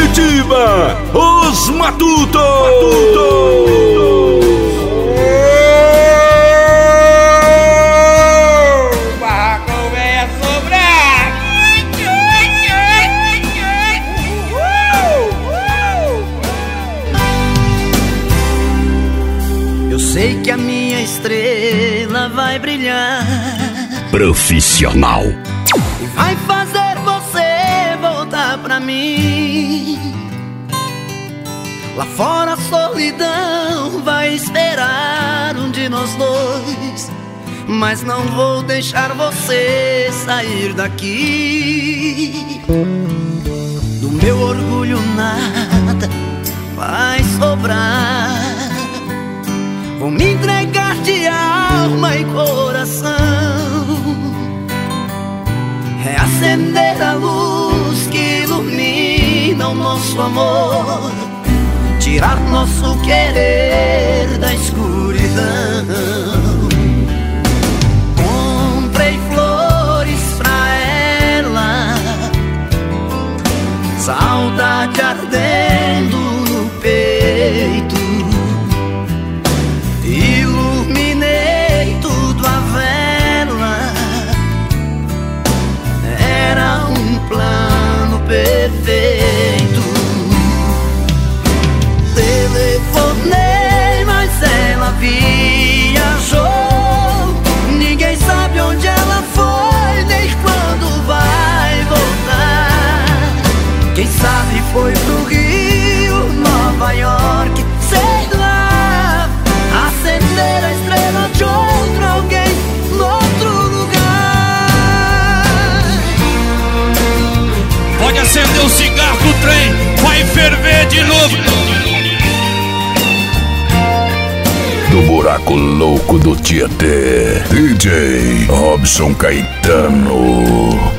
Curitiba, os Matutos. O barraco vai sobrar. Eu sei que a minha estrela vai brilhar, Profissional. e vai fazer você voltar pra mim. Lá fora a solidão vai esperar um de nós dois, mas não vou deixar você sair daqui. Do meu orgulho nada vai sobrar. Vou me entregar de alma e coração, reacender a luz que ilumina o nosso amor, tirar nosso querer da escuridão. Comprei flores pra ela, saudade ardendo no peito. Iluminei tudo à vela, era um plano perfeito. Telefonei, mas ela viajou. Ninguém sabe onde ela foi, nem quando vai voltar. Quem sabe foi pro Rio, Nova York, sei lá, acender a estrela de outro alguém no outro lugar. Pode acender o cigarro do trem, vai ferver de novo. Do buraco louco do Tietê, DJ Robson Caetano.